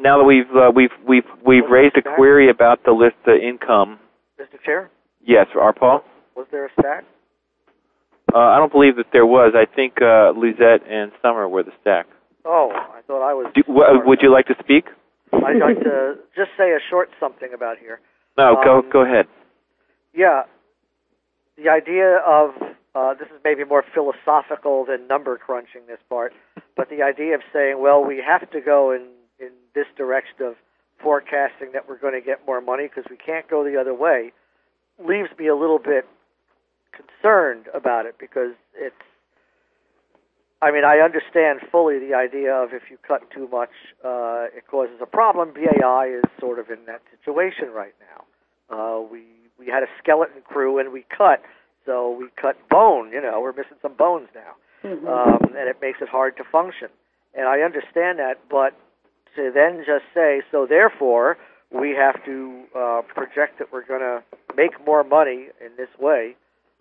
now that we've raised a query about the list of income. Mr. Chair? Yes, Paul? Was there a stack? I don't believe that there was. I think Lizette and Summer were the stack. Oh, I thought I was. Would you like to speak? I'd like to just say a short something about here. No, go ahead. Yeah, the idea of, this is maybe more philosophical than number crunching, this part, but the idea of saying, well, we have to go in this direction of forecasting that we're going to get more money because we can't go the other way, leaves me a little bit concerned about it, because I understand fully the idea of if you cut too much, it causes a problem. BAI is sort of in that situation right now. We had a skeleton crew and we cut, so we cut bone. We're missing some bones now, and it makes it hard to function. And I understand that, but to then just say, so therefore we have to project that we're going to make more money in this way,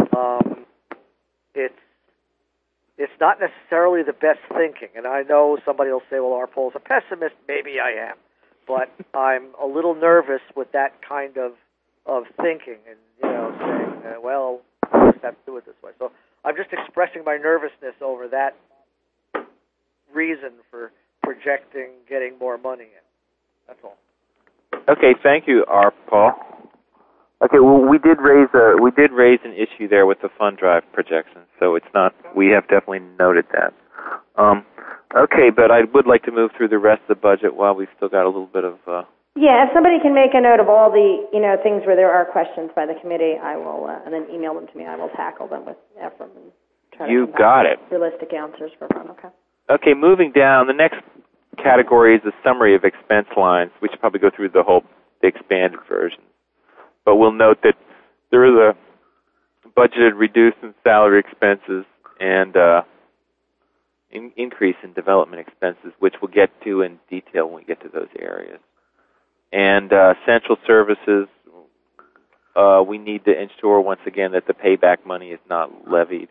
it's not necessarily the best thinking. And I know somebody will say, well, Paul's a pessimist. Maybe I am. But I'm a little nervous with that kind of thinking and, saying, well, we just have to do it this way. So I'm just expressing my nervousness over that reason for projecting getting more money in. That's all. Okay, thank you, Paul. Okay, well, we did raise an issue there with the fund drive projections, so it's not. We have definitely noted that. Okay, but I would like to move through the rest of the budget while we've still got a little bit of. Yeah, if somebody can make a note of all the things where there are questions by the committee, I will, and then email them to me. I will tackle them with Ephraim and try to come back with realistic answers for everyone. Okay. Okay, moving down, the next category is a summary of expense lines. We should probably go through the expanded version. But we'll note that there is a budgeted reduce in salary expenses and increase in development expenses, which we'll get to in detail when we get to those areas. And central services, we need to ensure once again that the payback money is not levied.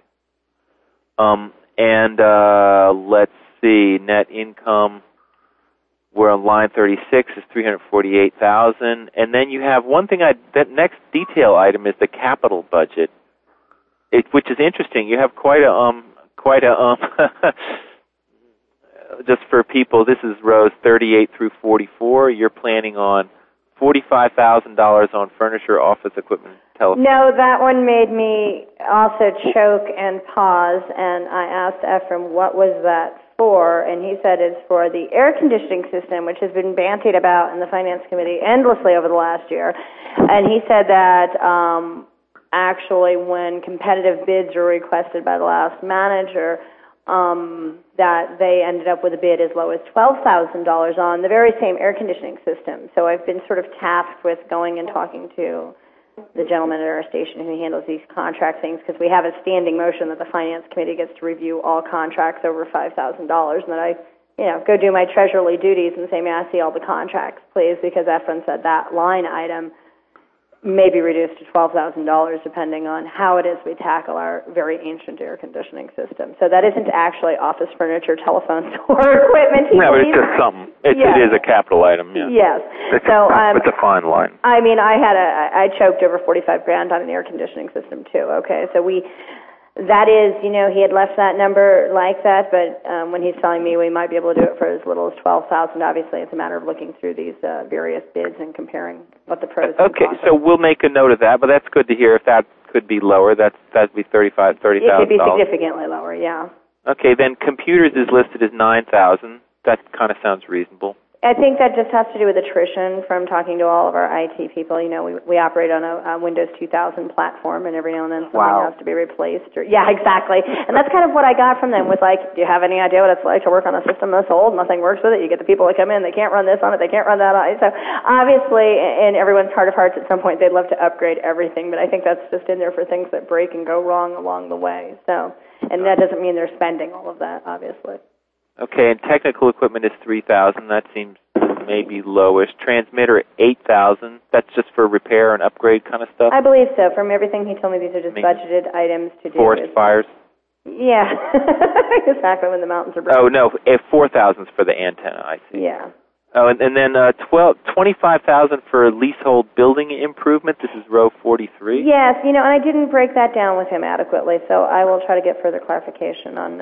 Let's see, net income. We're on line 36 is $348,000, and then you have one thing. That next detail item is the capital budget, which is interesting. You have quite a just for people. This is rows 38 through 44. You're planning on $45,000 on furniture, office equipment, telephone. No, that one made me also choke and pause, and I asked Ephraim, what was that for? And he said it's for the air conditioning system, which has been bantied about in the Finance Committee endlessly over the last year. And he said that actually when competitive bids were requested by the last manager, that they ended up with a bid as low as $12,000 on the very same air conditioning system. So I've been sort of tasked with going and talking to the gentleman at our station who handles these contract things, because we have a standing motion that the Finance Committee gets to review all contracts over $5,000, and that I, go do my treasurerly duties and say, may I see all the contracts, please, because Ephraim said that line item may be reduced to $12,000 depending on how it is we tackle our very ancient air conditioning system. So that isn't actually office furniture, telephones, or equipment. No, but it's just something. It is a capital item, yeah. Yes. It's a fine line. I choked over $45,000 on an air conditioning system too, okay? So that is, he had left that number like that, but when he's telling me we might be able to do it for as little as $12,000, obviously it's a matter of looking through these various bids and comparing what the pros and cons are. Okay, so we'll make a note of that, but that's good to hear. If that could be lower, that'd be $30,000. It could be significantly lower, yeah. Okay, then computers is listed as $9,000. That kind of sounds reasonable. I think that just has to do with attrition from talking to all of our IT people. We operate on a Windows 2000 platform, and every now and then something has to be replaced. Yeah, exactly. And that's kind of what I got from them was like, do you have any idea what it's like to work on a system that's old? Nothing works with it. You get the people that come in, they can't run this on it, they can't run that on it. So obviously, in everyone's heart of hearts, at some point they'd love to upgrade everything, but I think that's just in there for things that break and go wrong along the way. So, and that doesn't mean they're spending all of that, obviously. Okay, and technical equipment is $3,000. That seems maybe lowest. Transmitter, $8,000. That's just for repair and upgrade kind of stuff? I believe so. From everything he told me, these are just budgeted items to do. Forest fires? Yeah. Exactly, when the mountains are burning. Oh, no, 4,000 is for the antenna, I see. Yeah. Oh, and then 25,000 for leasehold building improvement. This is row 43. Yes, and I didn't break that down with him adequately, so I will try to get further clarification on.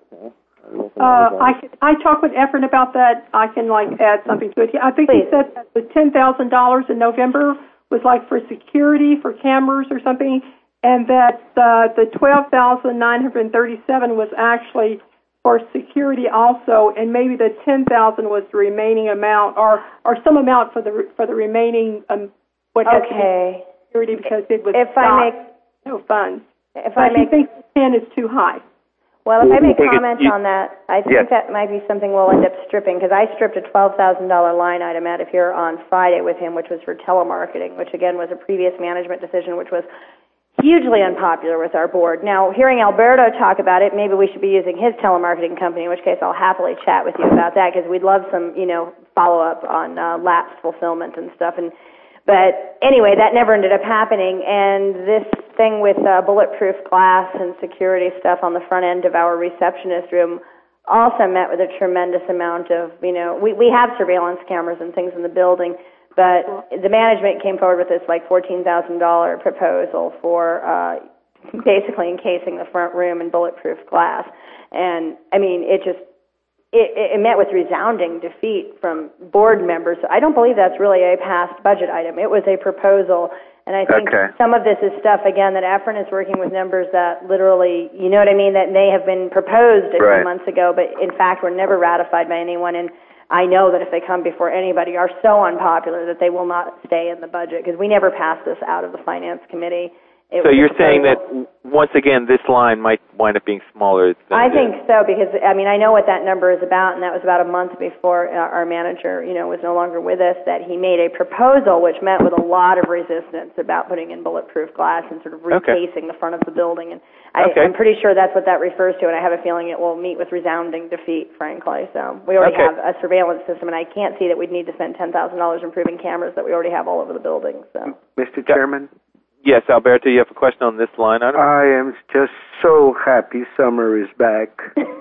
I talked with Efren about that. I can add something to it. I think Please. He said that the $10,000 in November was for security for cameras or something, and that the $12,937 was actually for security also, and maybe the $10,000 was the remaining amount, or some amount for the remaining what had to be security because it was no funds. He thinks 10 is too high. Well, if I make comments on that, I think that might be something we'll end up stripping, because I stripped a $12,000 line item out of here on Friday with him, which was for telemarketing, which again was a previous management decision, which was hugely unpopular with our board. Now, hearing Alberto talk about it, maybe we should be using his telemarketing company, in which case I'll happily chat with you about that, because we'd love some, follow-up on lapse fulfillment and stuff. But anyway, that never ended up happening, and this thing with bulletproof glass and security stuff on the front end of our receptionist room also met with a tremendous amount of, we have surveillance cameras and things in the building, but the management came forward with this $14,000 proposal for basically encasing the front room in bulletproof glass. And, it met with resounding defeat from board members. I don't believe that's really a passed budget item. It was a proposal, and I think some of this is stuff, again, that Efren is working with numbers that literally, that may have been proposed a few months ago, but in fact were never ratified by anyone. And I know that if they come before anybody, are so unpopular that they will not stay in the budget, because we never passed this out of the Finance Committee. So you're saying that, once again, this line might wind up being smaller than I think so, because, I know what that number is about, and that was about a month before our manager, was no longer with us, that he made a proposal which met with a lot of resistance about putting in bulletproof glass and sort of recasing the front of the building. And I'm pretty sure that's what that refers to, and I have a feeling it will meet with resounding defeat, frankly. So we already have a surveillance system, and I can't see that we'd need to spend $10,000 improving cameras that we already have all over the building. So, Mr. Chairman? Yes, Alberto, you have a question on this line item? I am just so happy summer is back.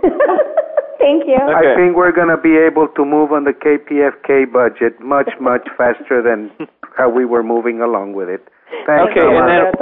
Thank you. Okay. I think we're going to be able to move on the KPFK budget much, much faster than how we were moving along with it. Thank you.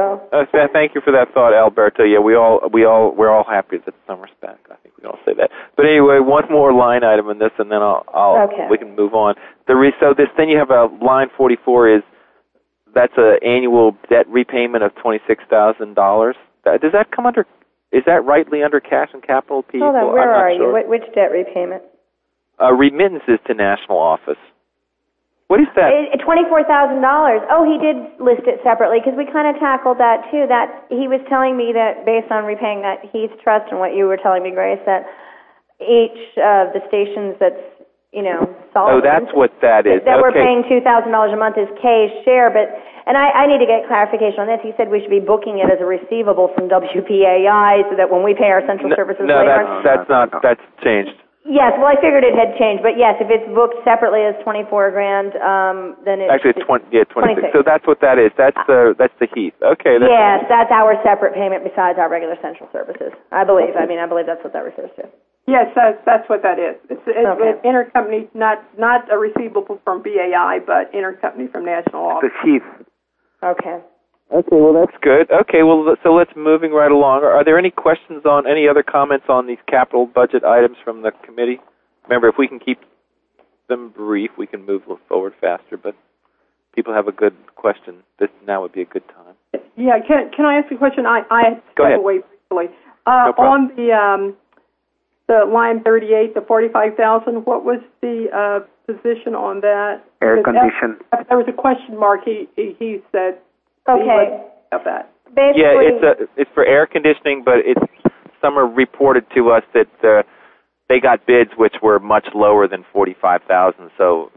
Thank you for that thought, Alberto. Yeah, we're all happy that summer's back. I think we can all say that. But anyway, one more line item in this, and then we can move on. So this thing you have line 44 is. That's an annual debt repayment of $26,000. Does that come under? Is that rightly under cash and capital? People? Hold on, where are you? Which debt repayment? Remittances to national office. What is that? $24,000. Oh, he did list it separately, because we kind of tackled that too. That he was telling me that based on repaying that Heath Trust and what you were telling me, Grace, that each of the stations that's solvent. Oh, that's what that is. That we're paying $2,000 a month is Kay's share, and I need to get clarification on this. He said we should be booking it as a receivable from WPAI so that when we pay our central services later. No, that's changed. Yes, well, I figured it had changed, but yes, if it's booked separately as $24,000, then it's actually it's 26. So that's what that is. That's the Heath. Okay. Yes, that's our separate payment besides our regular central services. I believe that's what that refers to. Yes, that's what that is. It's intercompany, not a receivable from BAI, but intercompany from National Office. The Heath. Okay. Okay, well, that's good. Okay, well, so let's moving right along. Are there any questions on any other comments on these capital budget items from the committee? Remember, if we can keep them brief, we can move forward faster, but people have a good question. Now would be a good time. Yeah, can I ask a question? I Go ahead. Away briefly. No problem. On the line 38, the $45,000, what was the position on that? Air condition. There was a question mark. He said. Okay. About that. Basically, it's for air conditioning, but some are reported to us that they got bids which were much lower than $45,000. So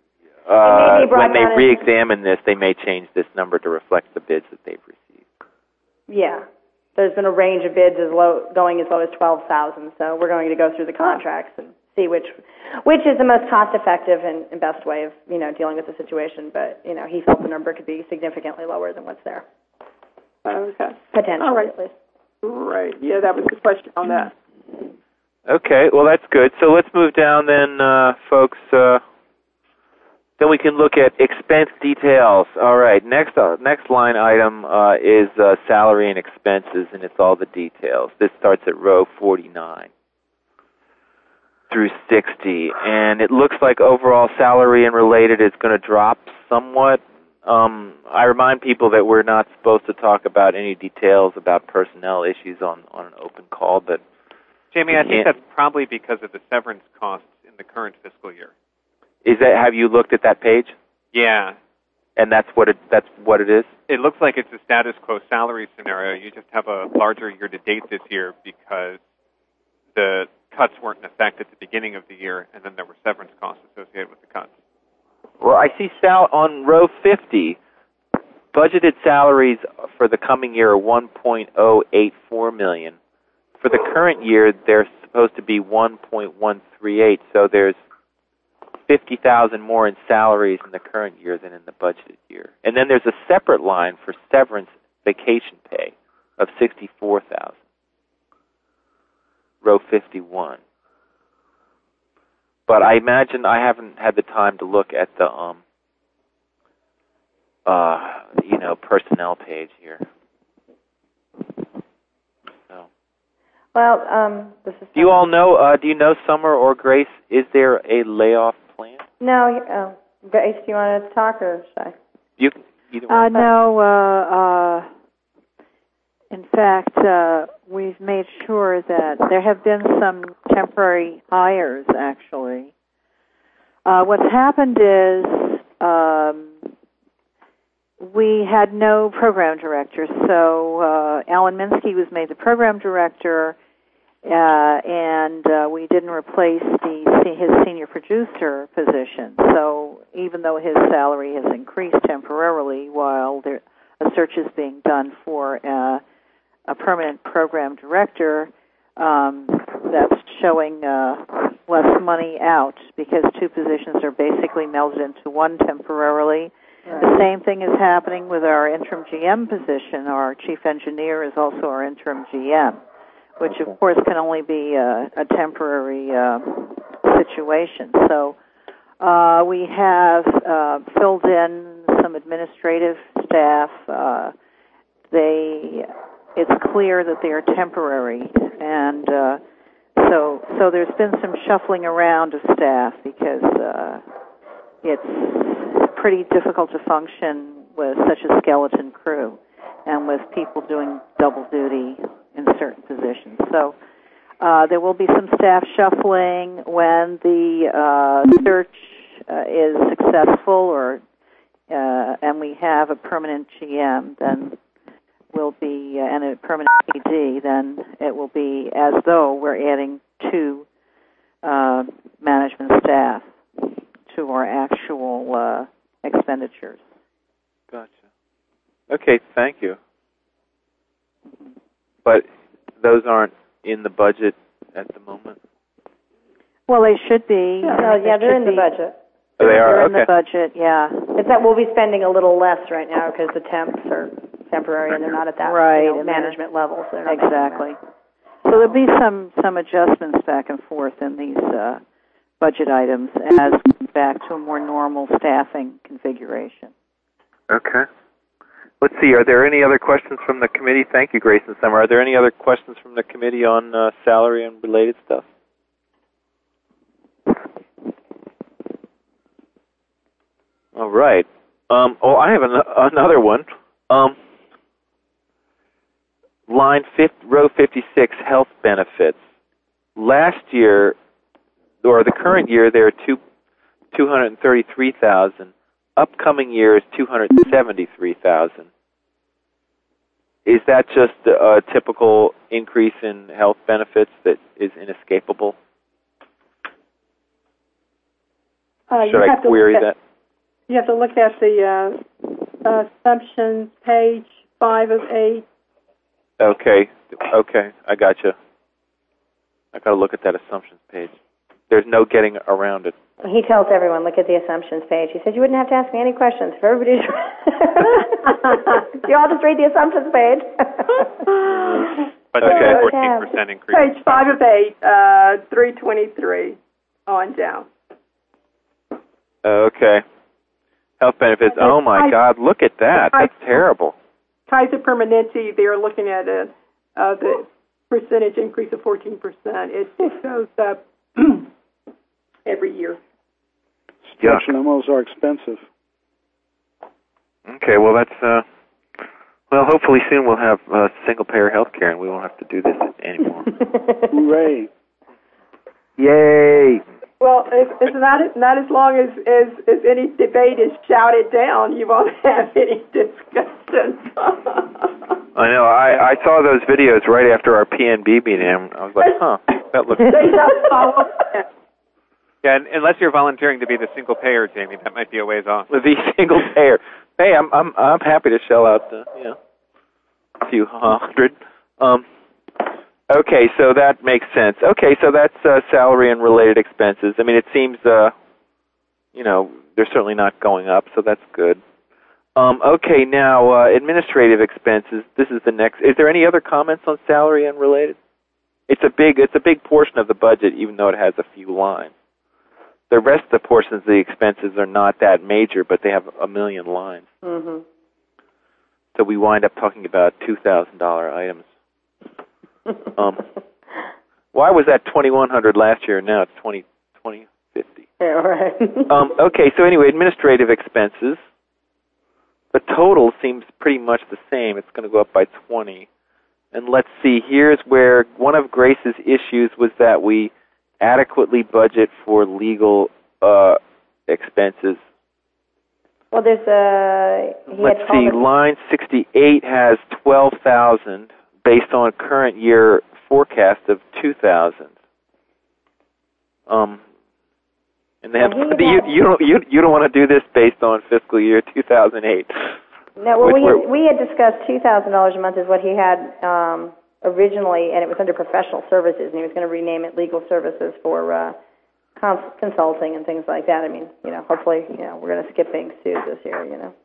when they re-examine this, they may change this number to reflect the bids that they've received. Yeah. There's been a range of bids going as low as $12,000. So we're going to go through the contracts and see which is the most cost-effective and best way of dealing with the situation. But he felt the number could be significantly lower than what's there. Okay. Potentially, all right. at least. Right. Yeah, that was the question on that. Okay. Well, that's good. So let's move down then, folks. Then we can look at expense details. All right, next line item is salary and expenses, and it's all the details. This starts at row 49 through 60, and it looks like overall salary and related is going to drop somewhat. I remind people that we're not supposed to talk about any details about personnel issues on an open call, but Jamie, I think that's probably because of the severance costs in the current fiscal year. Have you looked at that page? Yeah. And that's what it is? It looks like it's a status quo salary scenario. You just have a larger year-to-date this year because the cuts weren't in effect at the beginning of the year, and then there were severance costs associated with the cuts. Well, I see on row 50, budgeted salaries for the coming year are $1.084 million. For the current year, they're supposed to be $1.138, so there's $50,000 more in salaries in the current year than in the budgeted year. And then there's a separate line for severance vacation pay of $64,000. Row 51. But I imagine I haven't had the time to look at the personnel page here. So. Well, this is. Do you all know? Do you know, Summer or Grace? Is there a layoff plan? No, Grace, do you want to talk or should I? You no. In fact, we've made sure that there have been some temporary hires. Actually, what's happened is we had no program director, so Alan Minsky was made the program director. And we didn't replace his senior producer position. So even though his salary has increased temporarily while a search is being done for a permanent program director, that's showing less money out because two positions are basically melded into one temporarily. Right. The same thing is happening with our interim GM position. Our chief engineer is also our interim GM, which of course can only be a temporary situation. So we have filled in some administrative staff. It's clear that they are temporary, and so there's been some shuffling around of staff because it's pretty difficult to function with such a skeleton crew and with people doing double duty in certain positions. So there will be some staff shuffling when the search is successful, and we have a permanent GM. Then will be and a permanent AD. Then it will be as though we're adding two management staff to our actual expenditures. Gotcha. Okay, thank you. But those aren't in the budget at the moment? Well, they should be. They're in the budget. Oh, they are? They're in the budget, yeah. It's that we'll be spending a little less right now because the temps are temporary and they're not at that management level. So exactly. So there'll be some adjustments back and forth in these budget items as back to a more normal staffing configuration. Okay. Let's see, are there any other questions from the committee? Thank you, Grace and Summer. Are there any other questions from the committee on salary and related stuff? All right. I have another one. Row 56, health benefits. Last year, or the current year, there are $233,000. Upcoming year is $273,000. Is that just a typical increase in health benefits that is inescapable? Should I query that? You have to look at the assumptions, page 5 of 8. Okay, I gotcha. I got to look at that assumptions page. There's no getting around it. He tells everyone, look at the assumptions page. He said, you wouldn't have to ask me any questions. If everybody's you all just read the assumptions page. But okay. 14% increase. Page 5 of 8, 323 on down. Okay. Health benefits. Oh my God! Look at that. That's terrible. Kaiser Permanente, they're looking at the percentage increase of 14%. It goes up every year. Stretch limos are expensive. Okay, well that's well. Hopefully soon we'll have single-payer health care and we won't have to do this anymore. Hooray! Yay! Well, it's not as long as any debate is shouted down, you won't have any discussion. I know. I saw those videos right after our PNB meeting. I was like, huh, that looks. Yeah, unless you're volunteering to be the single payer, Jamie, that might be a ways off. The single payer. Hey, I'm happy to shell out a few hundred. Okay, so that makes sense. Okay, so that's salary and related expenses. I mean, it seems, they're certainly not going up, so that's good. Okay, now administrative expenses. This is the next. Is there any other comments on salary and related? It's a big portion of the budget, even though it has a few lines. The rest of the portions of the expenses are not that major, but they have a million lines. Mm-hmm. So we wind up talking about $2,000 items. Why was that 2,100 last year and now it's 2050? Yeah, right. Okay, so anyway, administrative expenses. The total seems pretty much the same. It's going to go up by 20. And let's see, here's where one of Grace's issues was that we adequately budget for legal expenses. Well, there's let's see, line 68 has 12,000 based on current year forecast of 2,000. And then you don't want to do this based on fiscal year 2008. No, well, we had discussed $2,000 a month is what he had originally, and it was under professional services, and he was going to rename it legal services for consulting and things like that. I mean, hopefully, we're going to skip being sued this year,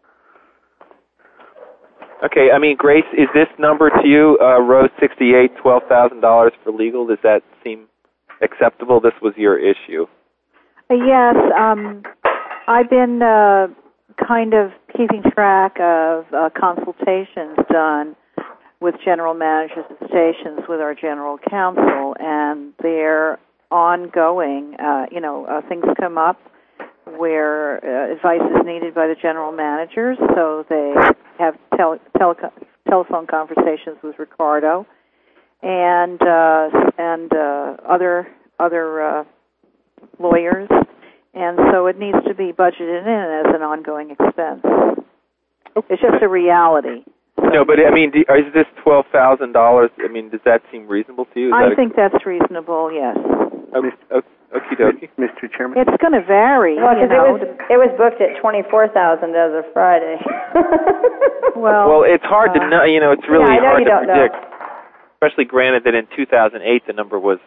Okay, I mean, Grace, is this number to you, row 68, $12,000 for legal? Does that seem acceptable? This was your issue. Yes, I've been kind of keeping track of consultations done with general managers at stations with our general counsel, and they're ongoing. Things come up where advice is needed by the general managers, so they have telephone conversations with Ricardo and other lawyers, and so it needs to be budgeted in as an ongoing expense. It's just a reality. No, but I mean, is this $12,000? I mean, does that seem reasonable to you? I think that's reasonable. Yes. Okie dokie. Mr. Chairman? It's going to vary. Well, it was booked at $24,000 as of Friday. well, it's hard to know. It's really hard to predict. Know. Especially granted that in 2008 the number was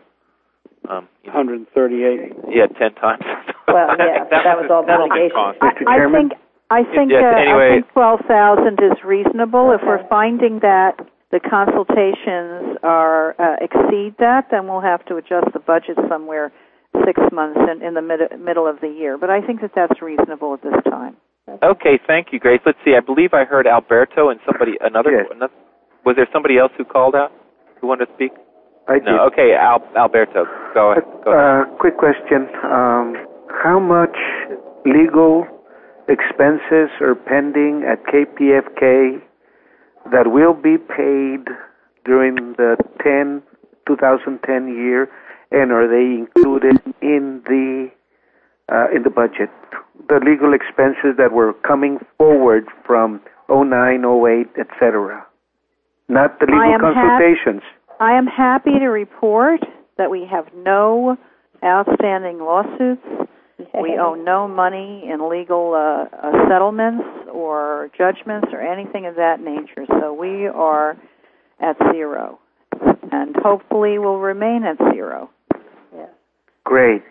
138. Yeah, 10 times. Well, yeah, that was all litigation. I think 12,000 is reasonable. Okay. If we're finding that the consultations are exceed that, then we'll have to adjust the budget somewhere 6 months in the middle of the year. But I think that that's reasonable at this time. Okay, thank you, Grace. Let's see. I believe I heard Alberto and another. Yes. Was there somebody else who called out who wanted to speak? I did. No. Okay, Alberto, go ahead. Quick question. How much legal expenses are pending at KPFK that will be paid during the 2010 year, and are they included in the budget? The legal expenses that were coming forward from 09, 08, etc. Not the legal consultations. I am happy to report that we have no outstanding lawsuits. We owe no money in legal settlements or judgments or anything of that nature. So we are at zero, and hopefully will remain at zero. Yeah. Great.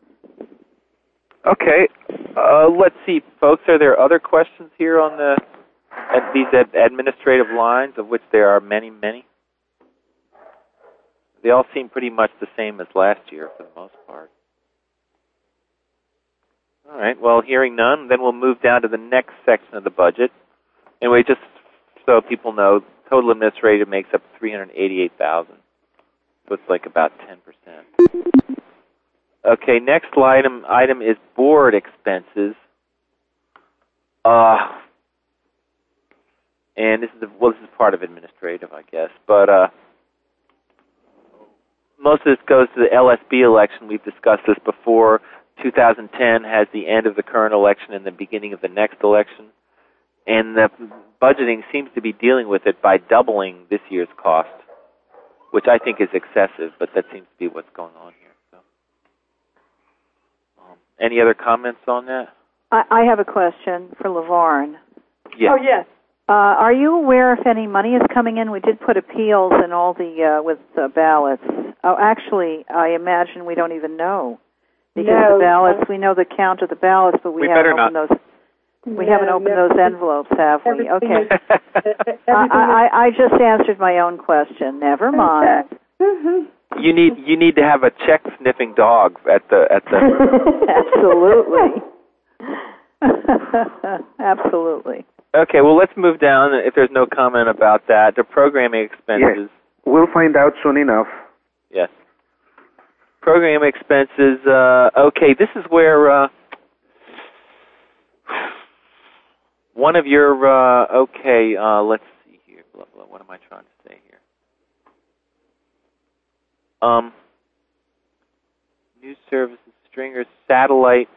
Okay. Let's see, folks. Are there other questions here on these administrative lines, of which there are many, many? They all seem pretty much the same as last year for the most part. All right. Well, hearing none, then we'll move down to the next section of the budget. Anyway, just so people know, total administrative makes up $388,000. So it's like about 10%. Okay, next item is board expenses. And this is part of administrative, I guess. But most of this goes to the LSB election. We've discussed this before. 2010 has the end of the current election and the beginning of the next election. And the budgeting seems to be dealing with it by doubling this year's cost, which I think is excessive, but that seems to be what's going on here. So, any other comments on that? I have a question for LaVarn. Yes. Oh, yes. Are you aware if any money is coming in? We did put appeals in all with the ballots. Oh, actually, I imagine we don't even know. Because the ballots, we know the count of the ballots, but we haven't opened those. We haven't opened those envelopes, have we? Okay. I just answered my own question. Never mind. You need to have a check sniffing dog at the. Absolutely. Absolutely. Okay, well, let's move down, if there's no comment about that. The programming expenses. Yes. We'll find out soon enough. Yes. Programming expenses, okay, this is where one of your, let's see here. Blah, blah, what am I trying to say here? News services, stringers, satellite.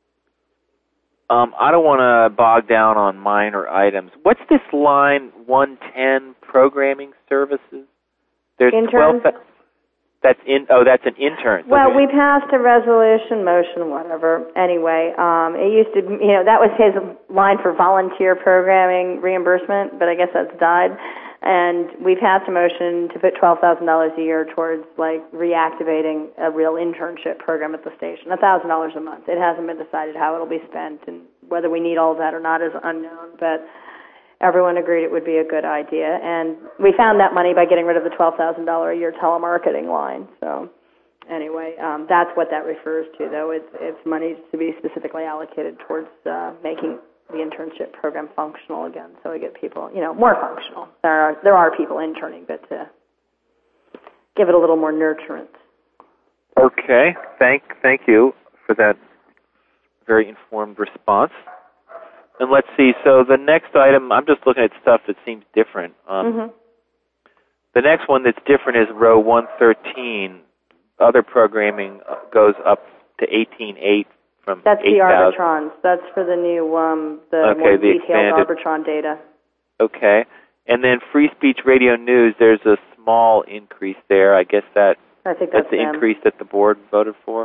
I don't want to bog down on minor items. What's this line 110 programming services? There's Interns? 12. That's an intern. Well, we passed a resolution motion, whatever. Anyway, it used to, that was his line for volunteer programming reimbursement, but I guess that's died. And we passed a motion to put $12,000 a year towards, reactivating a real internship program at the station, $1,000 a month. It hasn't been decided how it'll be spent, and whether we need all of that or not is unknown, but everyone agreed it would be a good idea. And we found that money by getting rid of the $12,000 a year telemarketing line. So anyway, that's what that refers to, though. It's money to be specifically allocated towards making the internship program functional again, so we get people, more functional. There are people interning, but to give it a little more nurturance. Okay, thank you for that very informed response. And let's see, so the next item, I'm just looking at stuff that seems different. The next one that's different is row 113. Other programming goes up to 18.8 from 8,000. That's the Arbitrons. That's for the new, more detailed Arbitron data. Okay. And then Free Speech Radio News, there's a small increase there. I guess that's the increase that the board voted for?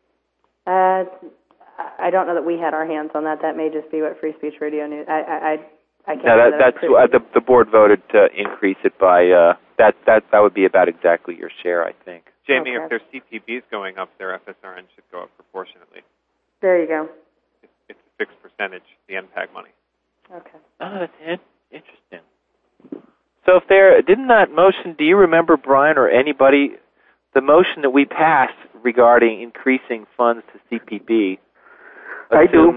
I don't know that we had our hands on that. That may just be what Free Speech Radio News. I can't. No, that's the board voted to increase it by. That would be about exactly your share, I think. Jamie, if their CPBs going up, their FSRN should go up proportionately. There you go. It's a fixed percentage, the NPAG money. Okay. Oh, that's interesting. So if didn't that motion? Do you remember, Brian, or anybody, the motion that we passed regarding increasing funds to CPB? I do.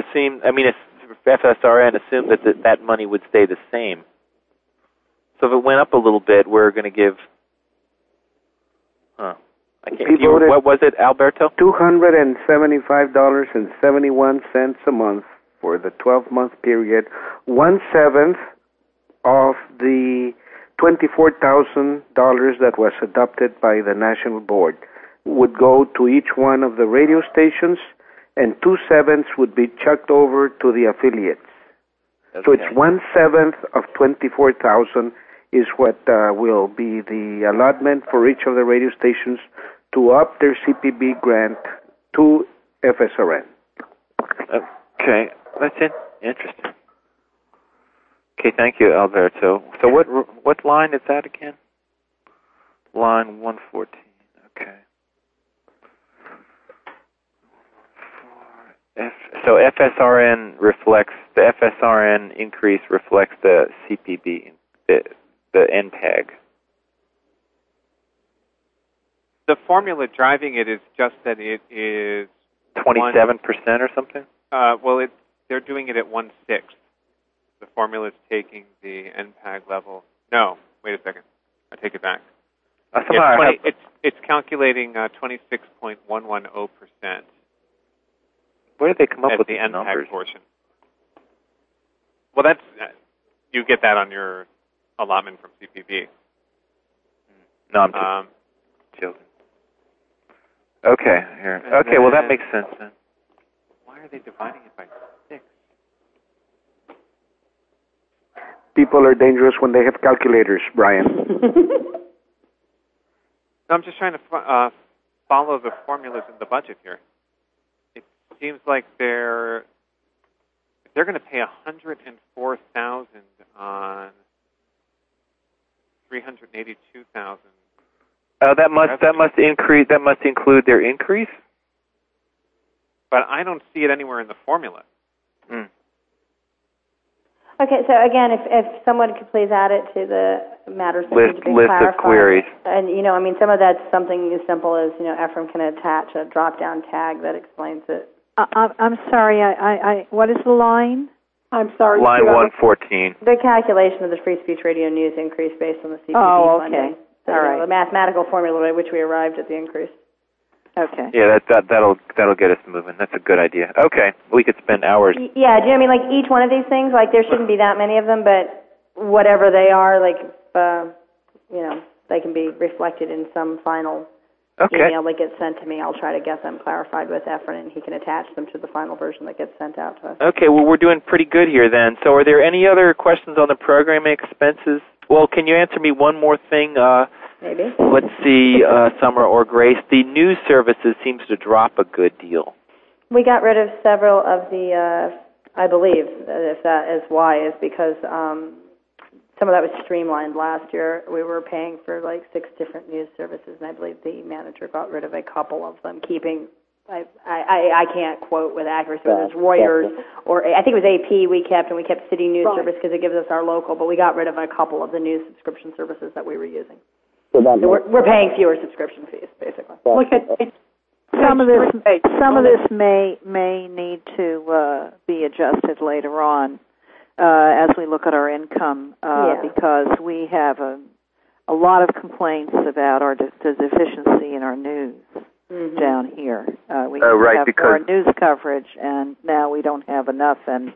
FSRN assumed that money would stay the same. So if it went up a little bit, we're going to give. I can't. What was it, Alberto? $275.71 a month for the 12-month period. 1/7 of the $24,000 that was adopted by the National Board would go to each one of the radio stations, and 2/7 would be chucked over to the affiliates. Okay. So it's 1/7 of 24,000 is what will be the allotment for each of the radio stations to up their CPB grant to FSRN. Okay, that's interesting. Okay, thank you, Alberto. So what line is that again? Line 114. Okay. So the FSRN increase reflects the CPB, the NPAG. The formula driving it is just that it is 27% or something? Well, they're doing it at 1/6. The formula is taking the NPAG level. No, wait a second. I take it back. It's calculating 26.110%. Where did they come up with the these NPAG numbers? portion? Well, that's you get that on your allotment from CPB. No, I'm just joking. Okay, here. Okay, well that makes sense then. Why are they dividing it by 6? People are dangerous when they have calculators, Brian. I'm just trying to follow the formulas in the budget here. It seems like they're going to pay $104,000 on $382,000. Oh, that must include their increase. But I don't see it anywhere in the formula. Okay, so again, if someone could please add it to the matters that need to be list clarified. of queries. And, some of that's something as simple as, Ephraim can attach a drop-down tag that explains it. I'm sorry, what is the line? I'm sorry. Line 114. The calculation of the Free Speech Radio News increase based on the CPB funding. So, all right. The mathematical formula by which we arrived at the increase. Okay. Yeah, that'll get us moving. That's a good idea. Okay, we could spend hours. Yeah, do you know what I mean? Like each one of these things, like there shouldn't be that many of them, but whatever they are, like they can be reflected in some final email that gets sent to me. I'll try to get them clarified with Ephraim, and he can attach them to the final version that gets sent out to us. Okay, well, we're doing pretty good here then. So are there any other questions on the programming expenses? Well, can you answer me one more thing? Maybe. Let's see, Summer or Grace. The news services seems to drop a good deal. We got rid of several of the, I believe, if that is why, is because some of that was streamlined last year. We were paying for like 6 different news services, and I believe the manager got rid of a couple of them, keeping, I can't quote with accuracy, whether it's Reuters or I think it was AP we kept, and we kept City News Service because it gives us our local, but we got rid of a couple of the news subscription services that we were using. So we're paying fewer subscription fees, basically. Look at some of this may need to be adjusted later on as we look at our income because we have a lot of complaints about the deficiency in our news down here. We have more news coverage, and now we don't have enough, and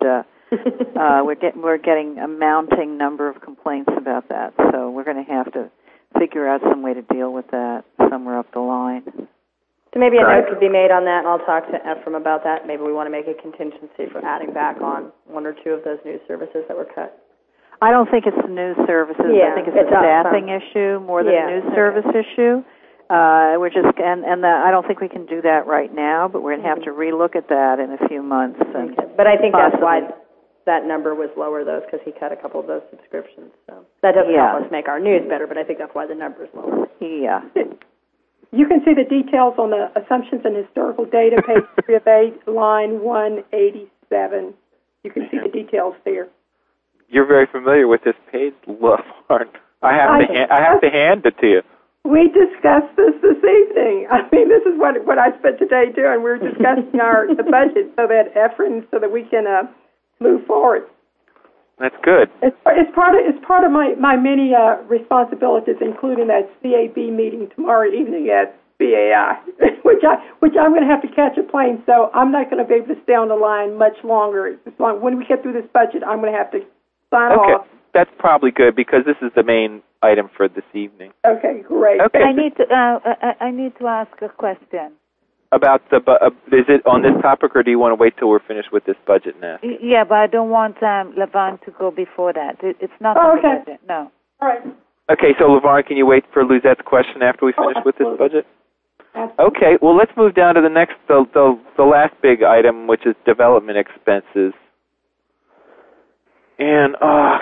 we're getting a mounting number of complaints about that. So we're going to have to figure out some way to deal with that somewhere up the line. So maybe a note could be made on that, and I'll talk to Ephraim about that. Maybe we want to make a contingency for adding back on 1 or 2 of those news services that were cut. I don't think it's the news services. Yeah, I think it's a staffing issue more than a news service issue. We're just I don't think we can do that right now, but we're going to have to relook at that in a few months. And But I think that's why that number was lower, though, because he cut a couple of those subscriptions. So that doesn't help us make our news better, but I think that's why the number is lower. Yeah. You can see the details on the assumptions and historical data, page 3 of 8, line 187. You can see the details there. You're very familiar with this page, Lauren. I have to hand it to you. We discussed this evening. I mean, this is what I spent today doing. We're discussing the budget so that we can move forward. That's good. It's part of my many responsibilities, including that CAB meeting tomorrow evening at BAI, which I'm going to have to catch a plane, so I'm not going to be able to stay on the line much longer. When we get through this budget, I'm going to have to sign off. That's probably good because this is the main item for this evening. Okay, great. Okay. I need to ask a question. About is it on this topic, or do you want to wait till we're finished with this budget now? Yeah, but I don't want Laverne to go before that. It's not on the budget. No. All right. Okay, so Laverne, can you wait for Luzette's question after we finish with this budget? Absolutely. Okay, well, let's move down to the next, the last big item, which is development expenses. And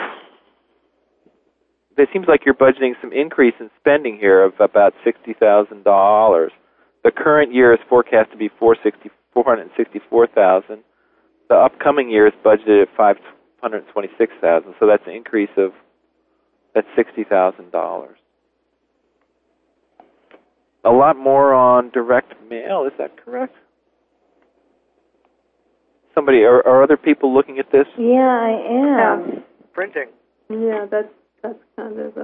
it seems like you're budgeting some increase in spending here of about $60,000. The current year is forecast to be $464,000. The upcoming year is budgeted at $526,000. So that's an increase of $60,000. A lot more on direct mail. Is that correct? Somebody, are other people looking at this? Yeah, I am. Yeah. Printing. Yeah, that's kind of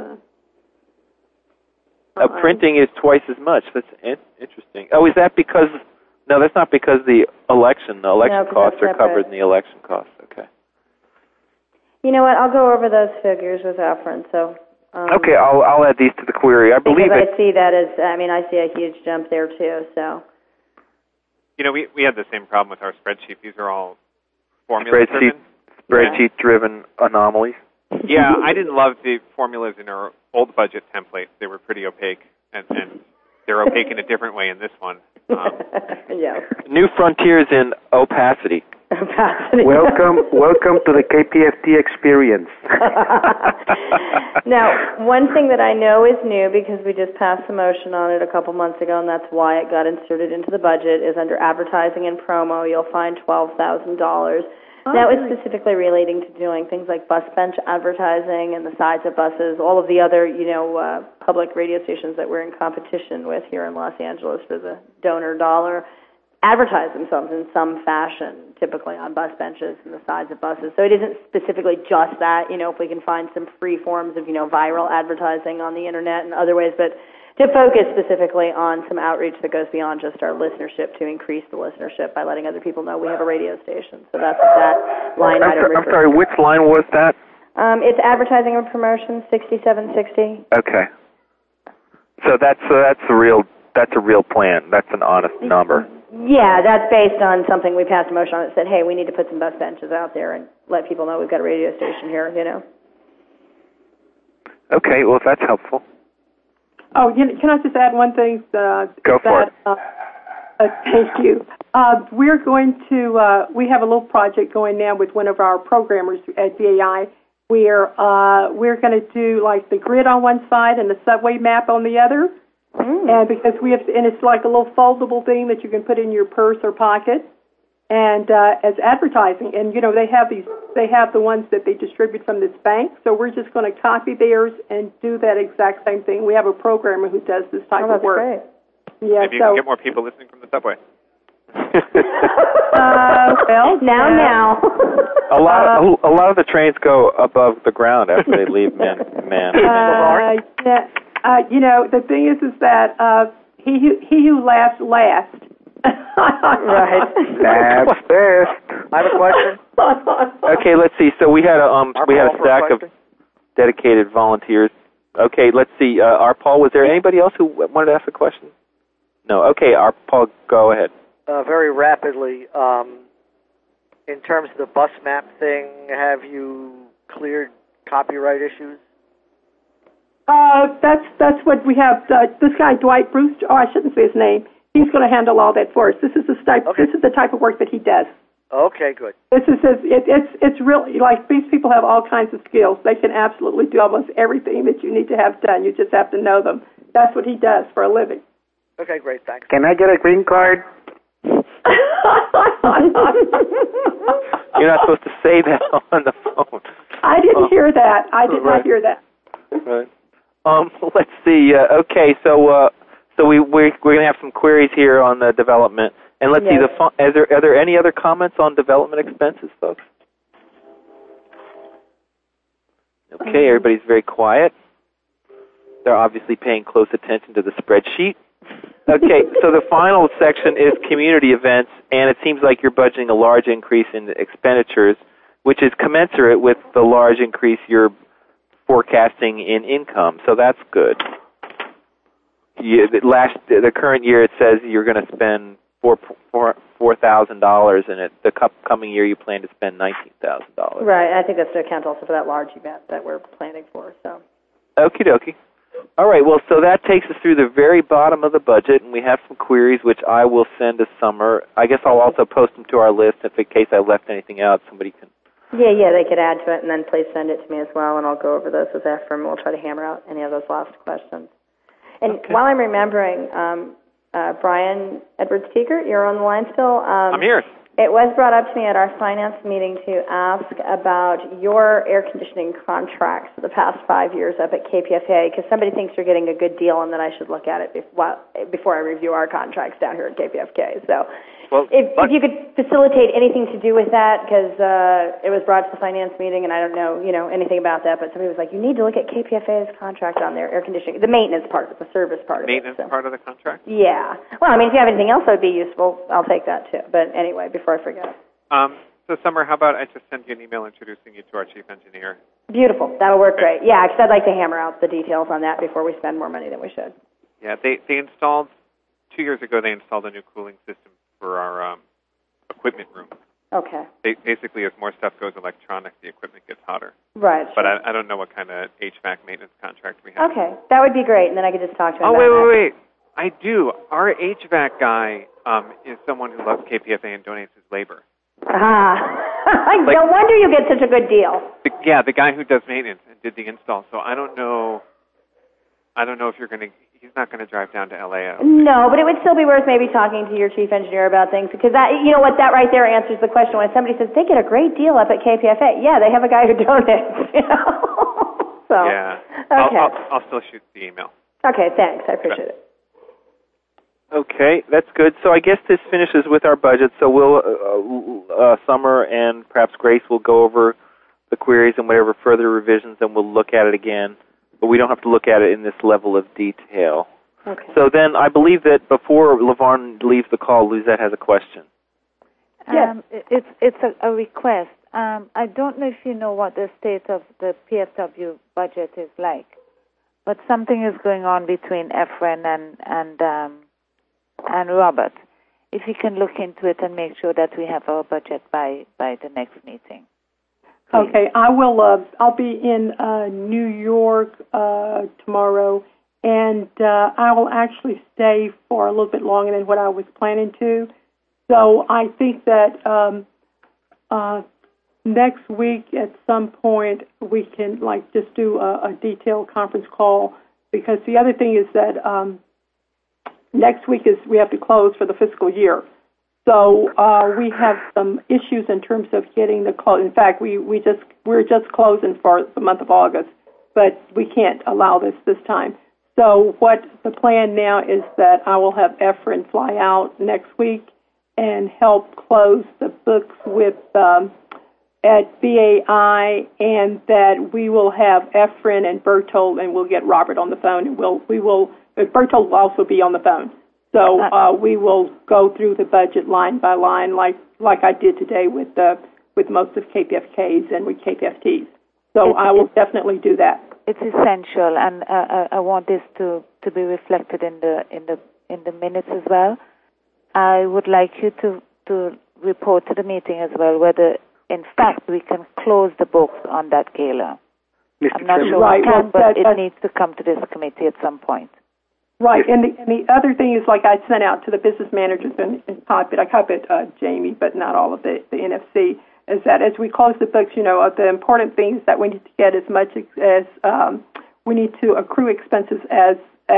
printing is twice as much. That's interesting. Oh, is that because? No, that's not because the election. The election costs are covered in the election costs. Okay. You know what? I'll go over those figures with Efren. So. Okay, I'll add these to the query. I believe because I see that as. I mean, I see a huge jump there too. So. You know, we had the same problem with our spreadsheet. These are all formula-driven. Spreadsheet-driven anomalies. Yeah, I didn't love the formulas in our old budget template. They were pretty opaque, and they're opaque in a different way in this one. Yeah. New frontiers in opacity. Welcome to the KPFT experience. Now, one thing that I know is new, because we just passed a motion on it a couple months ago, and that's why it got inserted into the budget, is under advertising and promo, you'll find $12,000. That was specifically relating to doing things like bus bench advertising and the sides of buses, all of the other, public radio stations that we're in competition with here in Los Angeles for the donor dollar, advertise themselves in some fashion, typically on bus benches and the sides of buses. So it isn't specifically just that, if we can find some free forms of, viral advertising on the internet and other ways, but to focus specifically on some outreach that goes beyond just our listenership, to increase the listenership by letting other people know we have a radio station. So that's what that line item refers to. I'm sorry, which line was that? It's advertising and promotion, 6760. Okay. So that's a real plan. That's an honest number. Yeah, that's based on something we passed a motion on that said, hey, we need to put some bus benches out there and let people know we've got a radio station here, Okay, well, that's helpful. Oh, can I just add one thing? Go for it. Thank you. We're going to, we have a little project going now with one of our programmers at VAI where we're going to do like the grid on one side and the subway map on the other. And because and it's like a little foldable thing that you can put in your purse or pocket, and as advertising. And they have the ones that they distribute from this bank. So we're just going to copy theirs and do that exact same thing. We have a programmer who does this type of work. Great. Yeah, maybe you can get more people listening from the subway. Well, now. A lot of the trains go above the ground after they leave Man. The thing is that he who laughs last. Right. That's best. I have a question. Okay, let's see. So we had a stack of dedicated volunteers. Okay, let's see. Paul, was there anybody else who wanted to ask a question? No. Okay, Paul, go ahead. Very rapidly, in terms of the bus map thing, have you cleared copyright issues? That's what we have. This guy Dwight Brewster. Oh, I shouldn't say his name. He's going to handle all that for us. This is the type. Okay. This is the type of work that he does. Okay, good. This is it's really like these people have all kinds of skills. They can absolutely do almost everything that you need to have done. You just have to know them. That's what he does for a living. Okay, great. Thanks. Can I get a green card? You're not supposed to say that on the phone. I didn't hear that. I did not hear that. Right. Let's see. Okay, so we're going to have some queries here on the development, and let's see. Are there any other comments on development expenses, folks? Okay, everybody's very quiet. They're obviously paying close attention to the spreadsheet. Okay, so the final section is community events, and it seems like you're budgeting a large increase in expenditures, which is commensurate with the large increase you're forecasting in income. So that's good. The current year, it says you're going to spend $4,000, and the coming year you plan to spend $19,000. Right, I think that's to account also for that large event that we're planning for. So. Okie dokie. All right, well, so that takes us through the very bottom of the budget, and we have some queries which I will send to Summer. I guess I'll also post them to our list if in case I left anything out, somebody can. Yeah, they could add to it, and then please send it to me as well, and I'll go over those with Ephraim, and we'll try to hammer out any of those last questions. And while I'm remembering, Brian Edwards Teekert, you're on the line still. I'm here. It was brought up to me at our finance meeting to ask about your air conditioning contracts for the past 5 years up at KPFK, because somebody thinks you're getting a good deal and that I should look at it before I review our contracts down here at KPFK. So if you could facilitate anything to do with that, because it was brought to the finance meeting, and I don't know anything about that, but somebody was like, you need to look at KPFA's contract on their air conditioning, the maintenance part, the service part of it. Maintenance part of the contract? Yeah. Well, I mean, if you have anything else that would be useful, I'll take that too. But anyway, before I forget. So, Summer, how about I just send you an email introducing you to our chief engineer? Beautiful. That'll work great. Yeah, because I'd like to hammer out the details on that before we spend more money than we should. Yeah, they installed, 2 years ago, they installed a new cooling system for our equipment room. Okay. Basically, as more stuff goes electronic, the equipment gets hotter. Right. But I don't know what kind of HVAC maintenance contract we have. Okay, that would be great, and then I could just talk to him about that. Wait. I do. Our HVAC guy is someone who loves KPFA and donates his labor. No wonder you get such a good deal. The guy who does maintenance and did the install. So I don't know if he's not going to drive down to LA. No, but it would still be worth maybe talking to your chief engineer about things, because that, that right there answers the question when somebody says they get a great deal up at KPFA. Yeah, they have a guy who donates. So yeah. Okay. I'll still shoot the email. Okay, thanks. I appreciate it. Okay, that's good. So I guess this finishes with our budget. So we'll Summer and perhaps Grace will go over the queries and whatever further revisions, and we'll look at it again. But we don't have to look at it in this level of detail. Okay. So then I believe that before LaVarn leaves the call, Lizette has a question. Yes. It's a request. I don't know if you know what the state of the PFW budget is like, but something is going on between Efren and Robert. If you can look into it and make sure that we have our budget by the next meeting. Please. Okay, I will. I'll be in New York tomorrow, and I will actually stay for a little bit longer than what I was planning to. So I think that next week at some point we can just do a detailed conference call, because the other thing is that next week we have to close for the fiscal year. So we have some issues in terms of getting the close. In fact, we're just closing for the month of August, but we can't allow this time. So what the plan now is that I will have Efren fly out next week and help close the books with at BAI, and that we will have Efren and Bertold, and we'll get Robert on the phone, and Bertold will also be on the phone. So we will go through the budget line by line, like I did today with most of KPFK's and with KPFT's. So I will definitely do that. It's essential, and I want this to be reflected in the minutes as well. I would like you to report to the meeting as well whether, in fact, we can close the books on that gala. I'm not sure we can, but it needs to come to this committee at some point. Right, and the other thing is, I sent out to the business managers and I copied Jamie, but not all of the NFC, is that as we close the books, the important things that we need to get as much as we need to accrue expenses as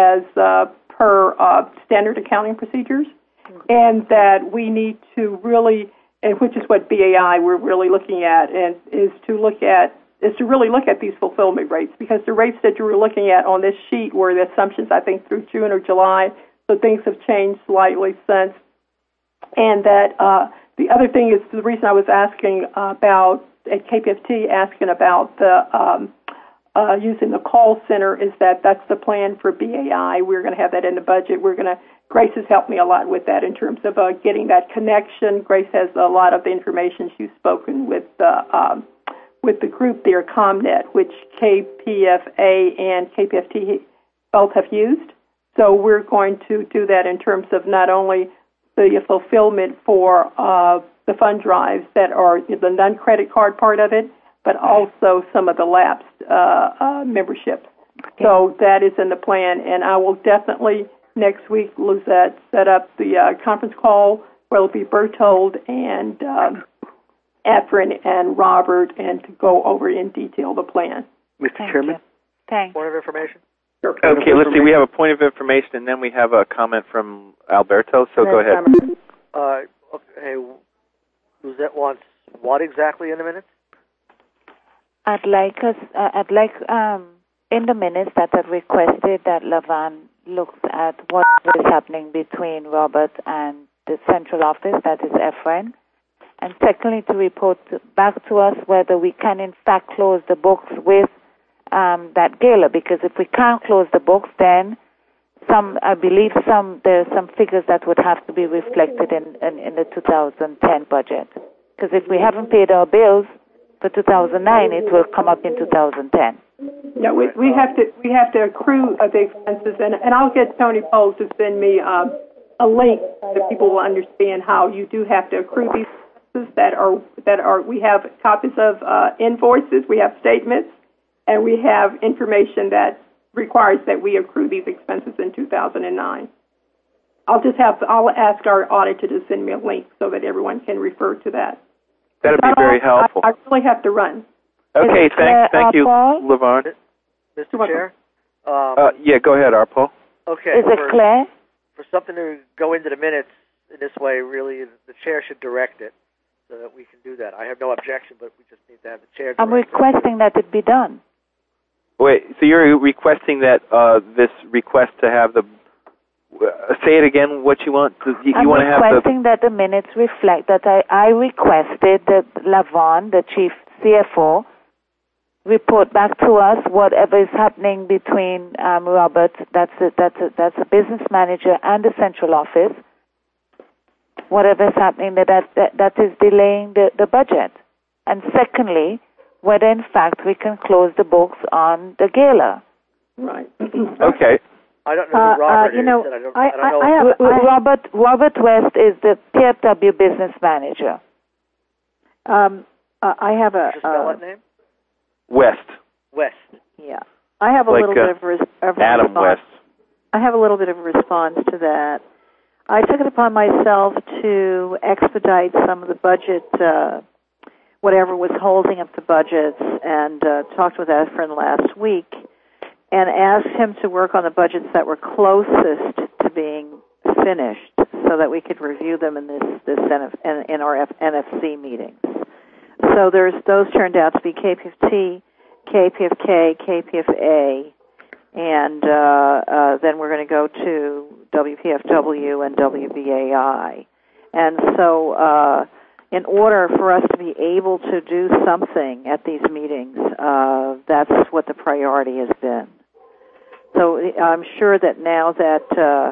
per standard accounting procedures, and that we need to really, and which is what BAI we're really looking at, and is to really look at these fulfillment rates, because the rates that you were looking at on this sheet were the assumptions, I think, through June or July, so things have changed slightly since. And that the other thing is, the reason I was asking about, at KPFT, asking about the using the call center, is that that's the plan for BAI. We're going to have that in the budget. Grace has helped me a lot with that in terms of getting that connection. Grace has a lot of the information. She's spoken with the group there, ComNet, which KPFA and KPFT both have used. So we're going to do that in terms of not only the fulfillment for the fund drives that are the non-credit card part of it, but also some of the lapsed memberships. Okay. So that is in the plan, and I will definitely next week, Lizette, set up the conference call where it'll be Bertold and Efren and Robert, and to go over in detail the plan. Mr. Chairman? Thanks. Point of information? Sure. Okay, let's see. We have a point of information, and then we have a comment from Alberto, so go ahead. Okay, Lizette wants what exactly in the minutes? I'd like in the minutes that I've requested that LaVarn looks at what is happening between Robert and the central office, that is Efren. And secondly, to report back to us whether we can in fact close the books with that gala, because if we can't close the books, then I believe there are some figures that would have to be reflected in the 2010 budget. Because if we haven't paid our bills for 2009, it will come up in 2010. Yeah, we have to accrue the expenses, and I'll get Tony Poles to send me a link that people will understand how you do have to accrue these expenses that are. We have copies of invoices, we have statements, and we have information that requires that we accrue these expenses in 2009. I'll ask our auditor to send me a link so that everyone can refer to that. That'd be very helpful. I really have to run. Okay, thank you, LeVar. Mr. Chair? Yeah, go ahead, Arpaul. Okay. Is it clear? For something to go into the minutes in this way, really, the chair should direct it so that we can do that. I have no objection, but we just need to have the chair direct I'm requesting that it be done. Wait, so you're requesting that this request to have the... say it again, what you want? I'm requesting that the minutes reflect that I requested that Lavon, the chief CFO, report back to us whatever is happening between Robert, that's a business manager, and the central office, whatever is happening that is delaying the budget. And secondly, whether in fact we can close the books on the gala. Right. Okay. I don't know who Robert is. I don't know. Robert West is the PFW business manager. I have a... spell that name? West. Yeah. I have a little bit of Adam response. West. I have a little bit of a response to that. I took it upon myself to expedite some of the budget, whatever was holding up the budgets, and talked with Efren last week and asked him to work on the budgets that were closest to being finished so that we could review them in in our NFC meetings. So those turned out to be KPFT, KPFK, KPFA, and then we're going to go to WPFW and WBAI. And so in order for us to be able to do something at these meetings, that's what the priority has been. So I'm sure that now that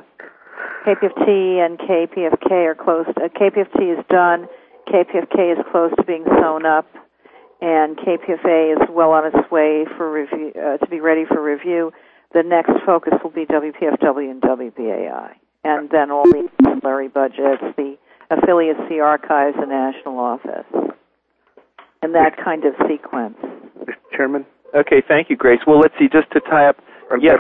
KPFT and KPFK are close, KPFT is done, KPFK is close to being sewn up, and KPFA is well on its way for review to be ready for review. The next focus will be WPFW and WBAI, and then all the ancillary budgets, the affiliates, the archives, the national office, and that kind of sequence. Mr. Chairman? Okay, thank you, Grace. Well, let's see, just to tie up... Yes,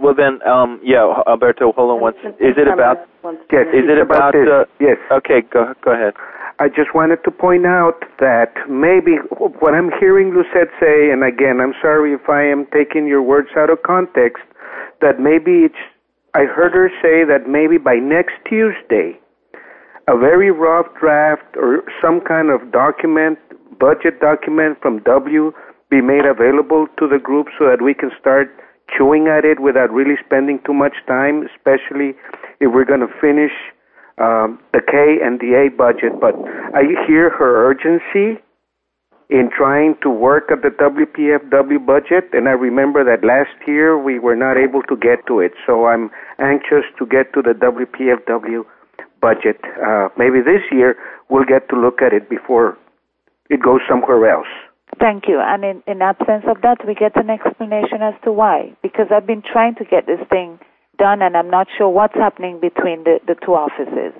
Alberto, hold on once. Is it about... Yes, is it about... yes. Okay, go ahead. I just wanted to point out that maybe what I'm hearing Lucette say, and again, I'm sorry if I am taking your words out of context, that maybe I heard her say that maybe by next Tuesday, a very rough draft or some kind of document, budget document from W be made available to the group so that we can start chewing at it without really spending too much time, especially if we're going to finish the K and the A budget. But I hear her urgency in trying to work at the WPFW budget, and I remember that last year we were not able to get to it, so I'm anxious to get to the WPFW budget. Maybe this year we'll get to look at it before it goes somewhere else. Thank you. And in absence of that, we get an explanation as to why. Because I've been trying to get this thing done, and I'm not sure what's happening between the two offices.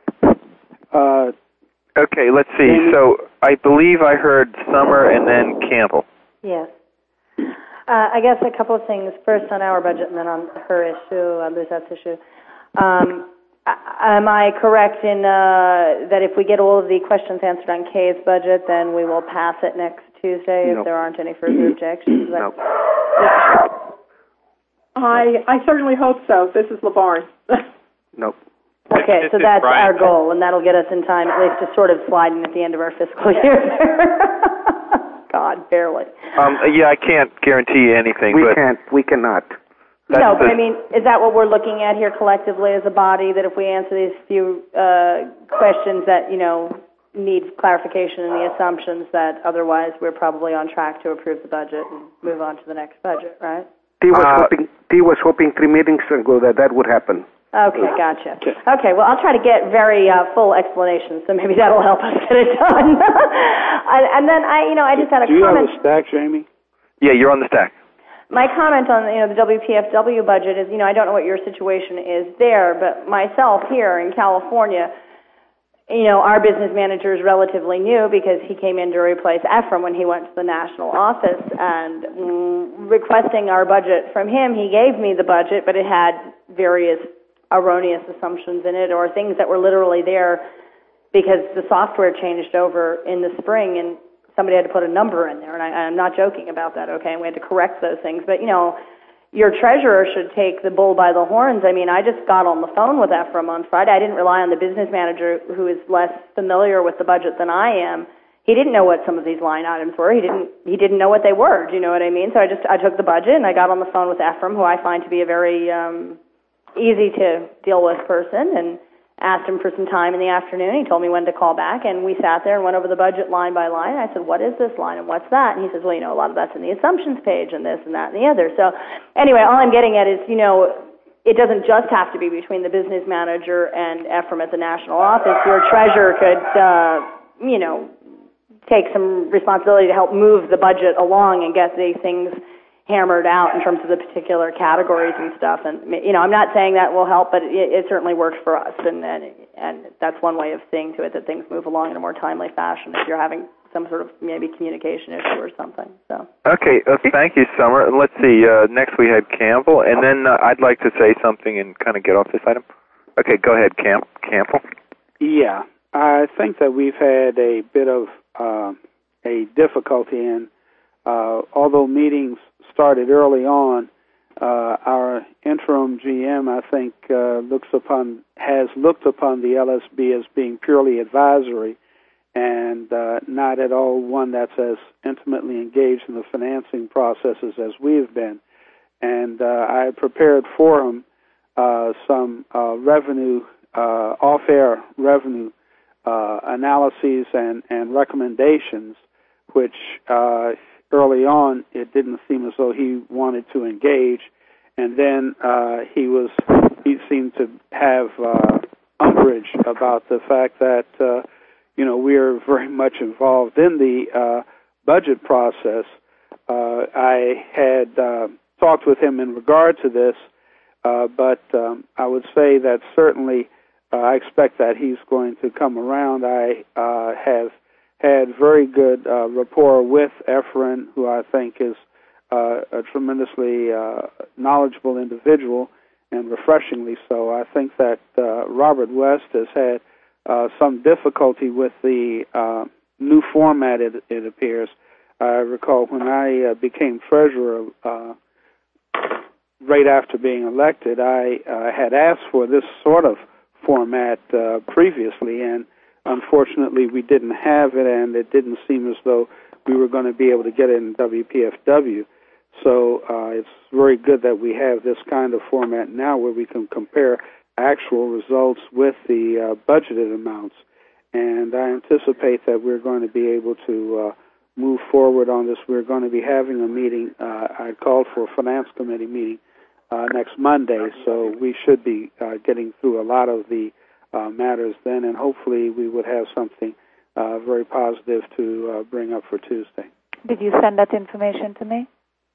Okay, let's see. So I believe I heard Summer and then Campbell. Yes. I guess a couple of things. First on our budget and then on her issue, Lizette's issue. Am I correct in that if we get all of the questions answered on K's budget, then we will pass it next Tuesday if there aren't any further objections? No. I certainly hope so. This is LeVar. No. Okay, so that's our goal, and that'll get us in time at least to sort of sliding at the end of our fiscal year. God, barely. Yeah, I can't guarantee anything. We cannot. No, but I mean, is that what we're looking at here collectively as a body, that if we answer these few questions that, need clarification in the assumptions, that otherwise we're probably on track to approve the budget and move on to the next budget, right? T was hoping 3 meetings ago that would happen. Okay, gotcha. Okay, well, I'll try to get very full explanations, so maybe that'll help us get it done. And then I just had a comment. Do you have a stack, Jamie? Yeah, you're on the stack. My comment on the WPFW budget is, I don't know what your situation is there, but myself here in California, our business manager is relatively new because he came in to replace Ephraim when he went to the national office, and requesting our budget from him, he gave me the budget, but it had various erroneous assumptions in it, or things that were literally there because the software changed over in the spring and somebody had to put a number in there, and I'm not joking about that, okay, and we had to correct those things. But, your treasurer should take the bull by the horns. I mean, I just got on the phone with Ephraim on Friday. I didn't rely on the business manager who is less familiar with the budget than I am. He didn't know what some of these line items were. He didn't know what they were. Do you know what I mean? So I took the budget, and I got on the phone with Ephraim, who I find to be a very easy to deal with person, and asked him for some time in the afternoon. He told me when to call back, and we sat there and went over the budget line by line. I said, what is this line and what's that? And he says, well, a lot of that's in the assumptions page and this and that and the other. So anyway, all I'm getting at is, it doesn't just have to be between the business manager and Ephraim at the national office. Your treasurer could, take some responsibility to help move the budget along and get these things hammered out in terms of the particular categories and stuff. And, I'm not saying that will help, but it certainly works for us. And that's one way of seeing to it that things move along in a more timely fashion if you're having some sort of maybe communication issue or something. So. Okay, thank you, Summer. Let's see, next we had Campbell, and then I'd like to say something and kind of get off this item. Okay, go ahead, Campbell. Yeah, I think that we've had a bit of a difficulty in, although meetings started early on, our interim GM, I think, has looked upon the LSB as being purely advisory and not at all one that's as intimately engaged in the financing processes as we've been. And I prepared for him some revenue, off-air revenue analyses and recommendations, which early on, it didn't seem as though he wanted to engage, and then he seemed to have umbrage about the fact that we're very much involved in the budget process. I had talked with him in regard to this, but I would say that certainly I expect that he's going to come around. I have had very good rapport with Ephraim, who I think is a tremendously knowledgeable individual, and refreshingly so. I think that Robert West has had some difficulty with the new format, it appears. I recall when I became treasurer right after being elected, I had asked for this sort of format previously, and unfortunately, we didn't have it, and it didn't seem as though we were going to be able to get it in WPFW. So it's very good that we have this kind of format now where we can compare actual results with the budgeted amounts. And I anticipate that we're going to be able to move forward on this. We're going to be having a meeting. I called for a finance committee meeting next Monday, so we should be getting through a lot of the matters then, and hopefully we would have something very positive to bring up for Tuesday. Did you send that information to me?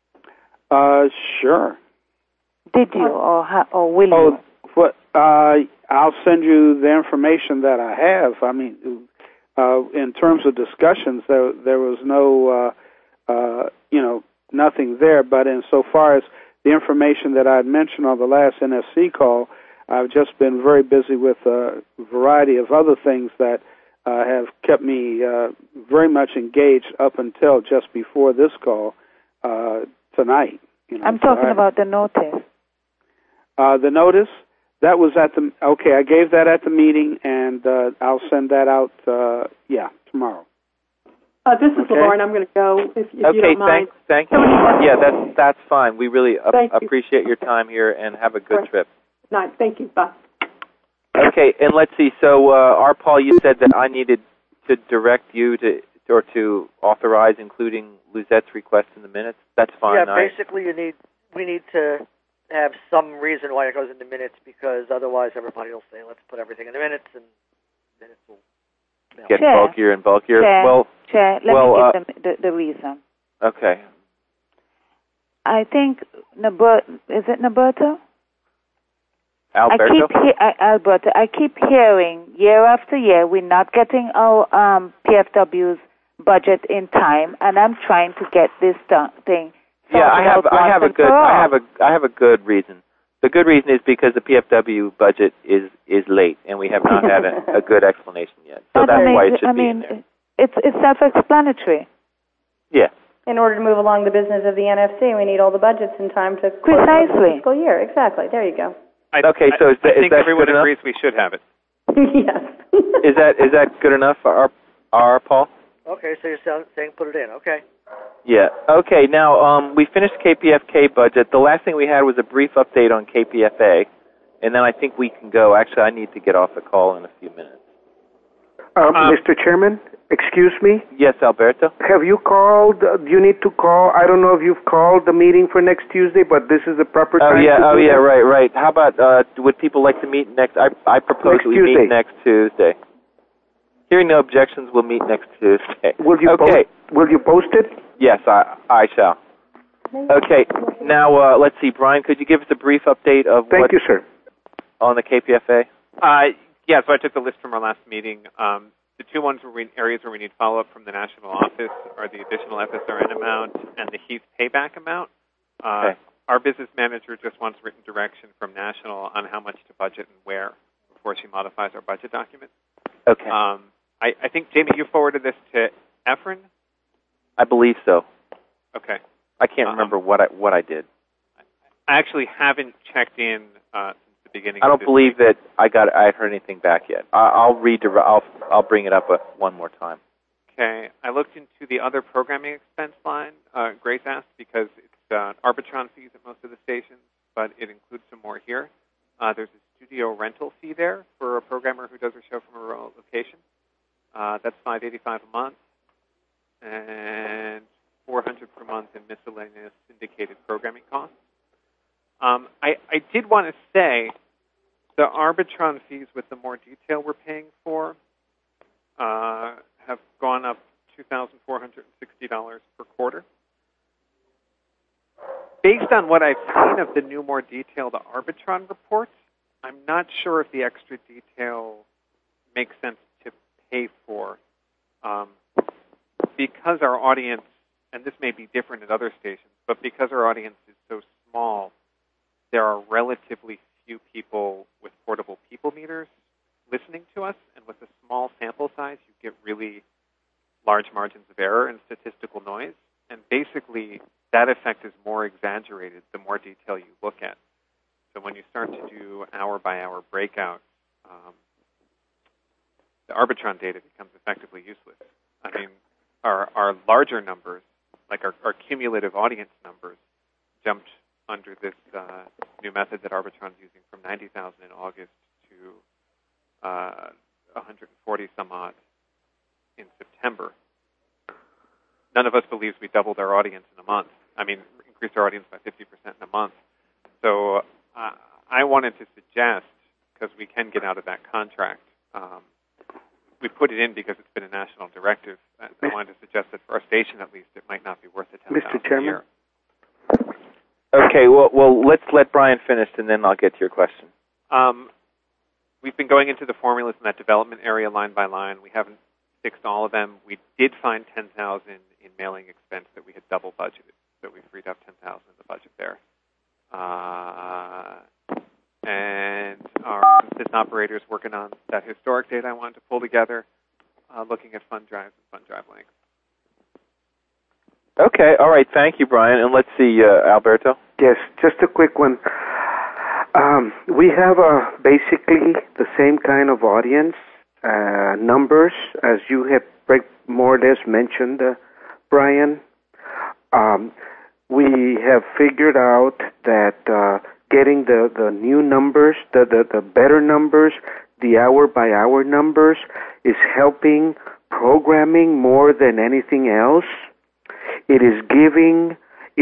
Sure. Did you, or will you? I'll send you the information that I have. I mean, in terms of discussions, there was no, nothing there. But insofar as the information that I had mentioned on the last NSC call, I've just been very busy with a variety of other things that have kept me very much engaged up until just before this call tonight. I'm talking about the notice. The notice, that was I gave that at the meeting, and I'll send that out, tomorrow. This is Lauren. I'm going to go if you don't mind. Thank you. Yeah, that's fine. We really appreciate your time here, and have a good trip. Nice. Thank you. Bye. Okay, and let's see. So, Paul, you said that I needed to direct you to authorize including Luzette's request in the minutes. That's fine. Yeah, basically, we need to have some reason why it goes in the minutes, because otherwise everybody will say, let's put everything in the minutes, and minutes will get bulkier and bulkier. Chair, let me give them the reason. Okay. I think is it Norberto? Alberto? Alberto, I keep hearing year after year we're not getting our PFW's budget in time, and I'm trying to get this thing. Yeah, I have a good reason. The good reason is because the PFW budget is late, and we have not had a good explanation yet. So that's why it should be in there. It's self-explanatory. Yeah. In order to move along the business of the NFC, we need all the budgets in time to precisely the fiscal year. Exactly. There you go. I think everyone agrees we should have it. Yes. Is that good enough for our Paul? Okay, so you're saying put it in. Okay. Yeah. Okay. Now we finished KPFK budget. The last thing we had was a brief update on KPFA, and then I think we can go. Actually, I need to get off the call in a few minutes. Mr. Chairman, excuse me? Yes, Alberto? Have you called? Do you need to call? I don't know if you've called the meeting for next Tuesday, but this is the proper time to do that. Right. How about, would people like to meet next? I propose we meet next Tuesday. Hearing no objections, we'll meet next Tuesday. Will you post it? Yes, I shall. Okay, now let's see. Brian, could you give us a brief update of Thank you, sir. On the KPFA? Yeah, so I took the list from our last meeting. The two areas where we need follow-up from the national office are the additional FSRN amount and the Heath payback amount. Okay. Our business manager just wants written direction from national on how much to budget and where before she modifies our budget document. Okay. I think, Jamie, you forwarded this to Efren? I believe so. Okay. I can't remember what I did. I actually haven't checked in since the beginning. I don't believe that I heard anything back yet. I'll bring it up one more time. Okay. I looked into the other programming expense line. Grace asked because it's Arbitron fees at most of the stations, but it includes some more here. There's a studio rental fee there for a programmer who does a show from a remote location. That's $585 a month, and $400 per month in miscellaneous syndicated programming costs. I did want to say the Arbitron fees with the more detail we're paying for have gone up $2,460 per quarter. Based on what I've seen of the new, more detailed Arbitron reports, I'm not sure if the extra detail makes sense to pay for, because our audience, and this may be different at other stations, but because our audience is so small, there are relatively few people with portable people meters listening to us, and with a small sample size, you get really large margins of error and statistical noise, and basically that effect is more exaggerated the more detail you look at. So when you start to do hour-by-hour breakouts, the Arbitron data becomes effectively useless. I mean, our larger numbers, like our cumulative audience numbers, jumped under this new method that Arbitron's using from 90,000 in August to 140 some odd in September. None of us believes we doubled our audience in a month. I mean, increased our audience by 50% in a month. So I wanted to suggest, because we can get out of that contract, we put it in because it's been a national directive. I wanted to suggest that for our station, at least, it might not be worth it. Mr. Chairman? Okay, well, let's let Brian finish, and then I'll get to your question. We've been going into the formulas in that development area line by line. We haven't fixed all of them. We did find $10,000 in mailing expense that we had double budgeted, so we freed up $10,000 in the budget there. And our business operators working on that historic data I wanted to pull together, looking at fund drives and fund drive links. Okay, all right. Thank you, Brian. And let's see, Alberto. Yes, just a quick one. We have basically the same kind of audience numbers, as you have more or less mentioned, Brian. We have figured out that getting the new numbers, the better numbers, the hour-by-hour numbers, is helping programming more than anything else. It is giving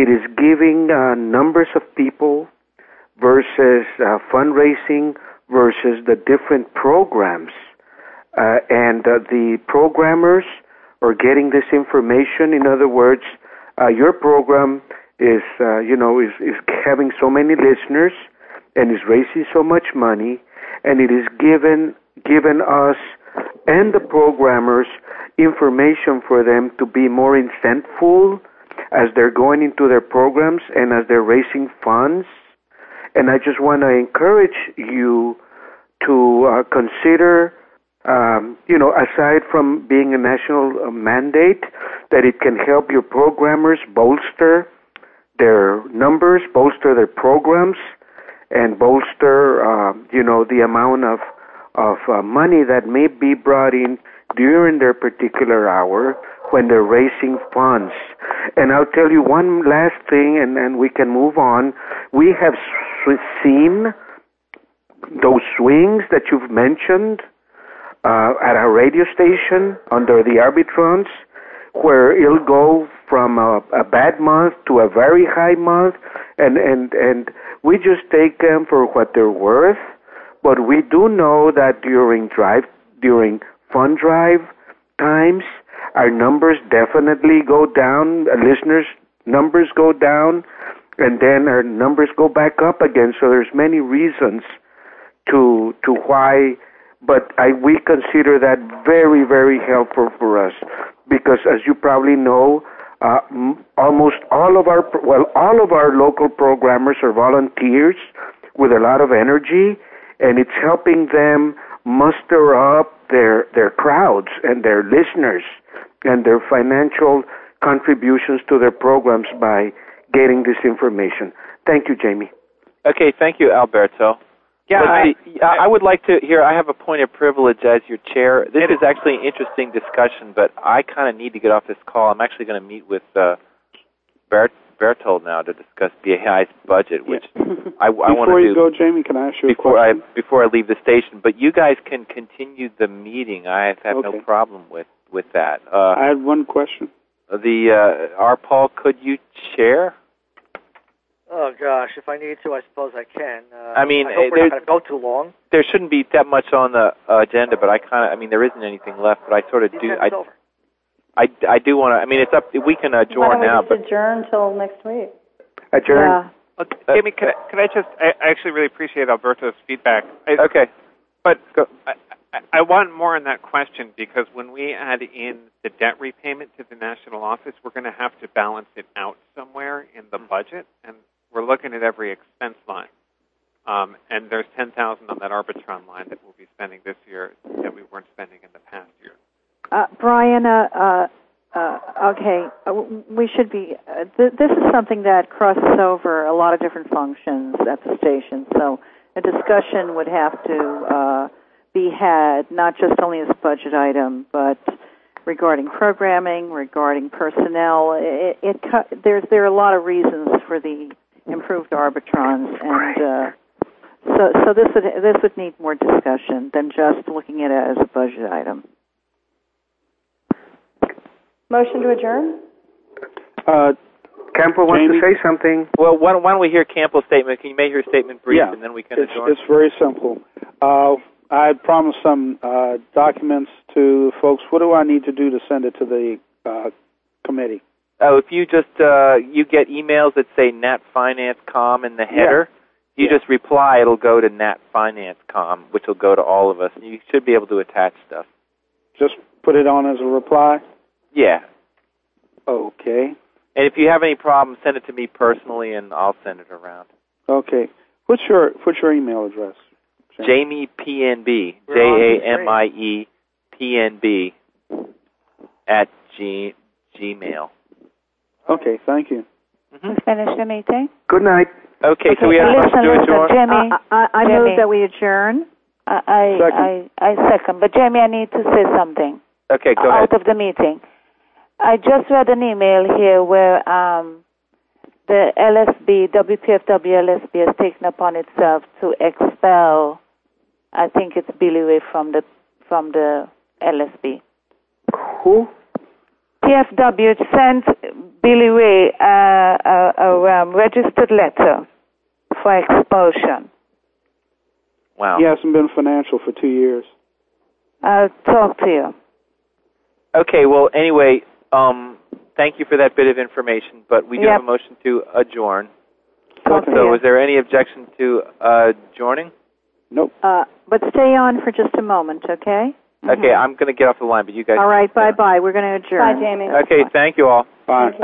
numbers of people versus fundraising versus the different programs, and the programmers are getting this information. In other words, your program is having so many listeners and is raising so much money, and it is given us and the programmers information for them to be more incentful as they're going into their programs and as they're raising funds. And I just want to encourage you to consider, aside from being a national mandate, that it can help your programmers bolster their numbers, bolster their programs, and bolster, the amount of money that may be brought in during their particular hour when they're raising funds. And I'll tell you one last thing, and we can move on. We have seen those swings that you've mentioned at our radio station under the Arbitrons, where it'll go from a bad month to a very high month, and we just take them for what they're worth. But we do know that during fund drive times, our numbers definitely go down, listeners' numbers go down, and then our numbers go back up again. So there's many reasons to why, but we consider that very, very helpful for us, because as you probably know, almost all of our local programmers are volunteers with a lot of energy, and it's helping them muster up their crowds and their listeners and their financial contributions to their programs by getting this information. Thank you, Jamie. Okay, thank you, Alberto. Yeah, I would like to hear, I have a point of privilege as your chair. This is actually an interesting discussion, but I kind of need to get off this call. I'm actually going to meet with Bertold now to discuss BAI's budget, which I want to do. Before you go, Jamie, can I ask you a question? Before I leave the station, but you guys can continue the meeting. I have no problem with that. I had one question. Paul, could you share? Oh gosh, if I need to, I suppose I can. I mean, I hope we're not going to go too long. There shouldn't be that much on the agenda, but there isn't anything left. But I sort of do. I do want to. I mean, it's up. We can adjourn now. Why don't we just adjourn till next week? Adjourn. Yeah. Jamie, could I just? I actually really appreciate Alberto's feedback. Okay, but I want more on that question, because when we add in the debt repayment to the national office, we're going to have to balance it out somewhere in the budget, and we're looking at every expense line. And there's $10,000 on that Arbitron line that we'll be spending this year that we weren't spending in the past year. Brian, okay, we should be. This is something that crosses over a lot of different functions at the station, so a discussion would have to be had, not just only as a budget item, but regarding programming, regarding personnel. There are a lot of reasons for the improved Arbitrons, and so this would need more discussion than just looking at it as a budget item. Motion to adjourn? Campo wants to say something. Well, why don't we hear Campbell's statement? Can you make your statement brief, and then we can adjourn? It's very simple. I had promised some documents to folks. What do I need to do to send it to the committee? Oh, if you just you get emails that say Nat Finance Com in the header, you just reply. It'll go to Nat Finance Com, which will go to all of us. And you should be able to attach stuff. Just put it on as a reply? Yeah. Okay. And if you have any problems, send it to me personally, and I'll send it around. Okay. What's your email address? Jamie PNB, JAMIE PNB at Gmail. Okay, thank you. We finish the meeting? Good night. Okay, so we have to adjourn. Jamie, I move that we adjourn. I second. But Jamie, I need to say something. Okay, go ahead. Out of the meeting. I just read an email here where the LSB, WPFW LSB, has taken upon itself to expel, I think it's Billy Ray from the LSB. Who? PFW sent Billy Ray a registered letter for expulsion. Wow. He hasn't been financial for 2 years. I'll talk to you. Okay, well, anyway, thank you for that bit of information, but we do have a motion to adjourn. So is there any objection to adjourning? Nope. But stay on for just a moment, okay? Okay, I'm going to get off the line, but you guys... All right, bye-bye. We're going to adjourn. Bye, Jamie. Okay, thank you all. Bye.